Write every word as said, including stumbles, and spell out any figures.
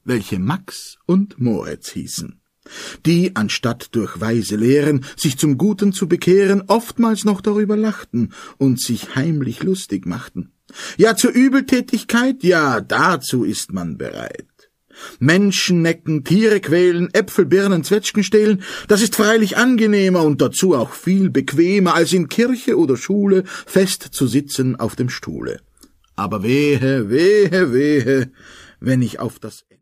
welche Max und Moritz hießen, die, anstatt durch weise Lehren sich zum Guten zu bekehren, oftmals noch darüber lachten und sich heimlich lustig machten. Ja, zur Übeltätigkeit, ja, dazu ist man bereit. Menschen necken, Tiere quälen, Äpfel, Birnen, Zwetschgen stehlen, das ist freilich angenehmer und dazu auch viel bequemer, als in Kirche oder Schule fest zu sitzen auf dem Stuhle. Aber wehe, wehe, wehe, wenn ich auf das